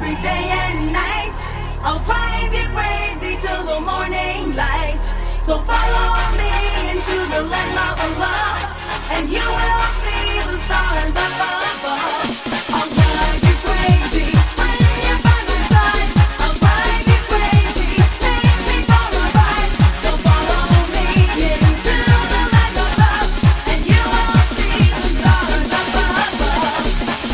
every day and night. I'll drive you crazy till the morning light. So follow me into the land of love, and you will see the stars up above. I'll drive you crazy when you're by my side. I'll drive you crazy, take me for a ride. So follow me into the land of love, and you will see the stars up above.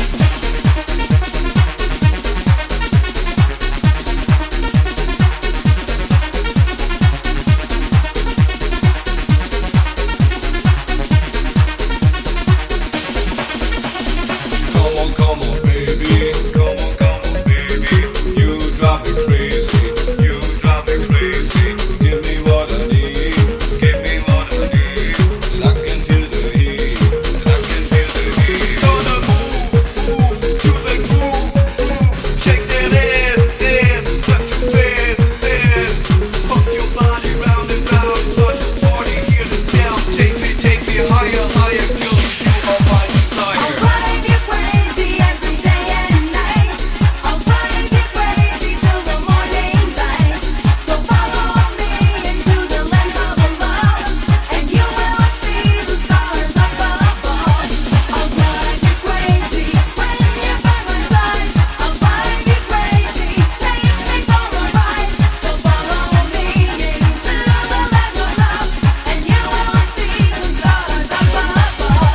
Come on, baby. Come on, baby. You drive me crazy. You drive me crazy. Give me what I need. Give me what I need. And I can feel the heat. And I can feel the heat. Gonna move to the groove. Shake that ass. Clap your fast. Pump your body round and round. Such a party here in town. Take me higher. Girl, you are my desire. I'll drive you crazy every day and night. I'll drive you crazy till the morning light. So follow me into the land of love, and you will see the stars up above. I'll drive you crazy when you're by my side. I'll drive you crazy, take me for a ride. So follow me into the land of love, and you will see the stars up above.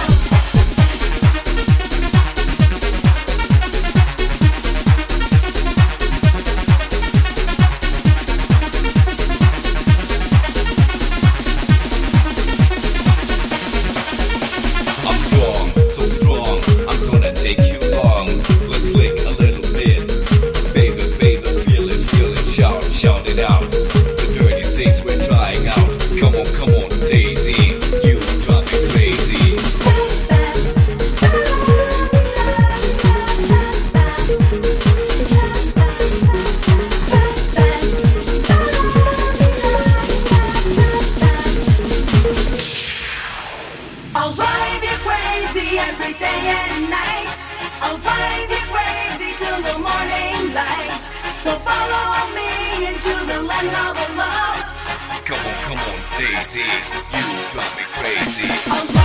I'm strong, so strong. I'm gonna take you long. Let's lick a little bit. Baby, feel it. Shout it out. The dirty things we're trying out. Come on, Daisy. You drive me crazy. I'll drive you crazy every day and night. I'll drive you crazy till the morning light. So follow me into the land of love. Come on, Daisy. You drive me crazy. I'll drive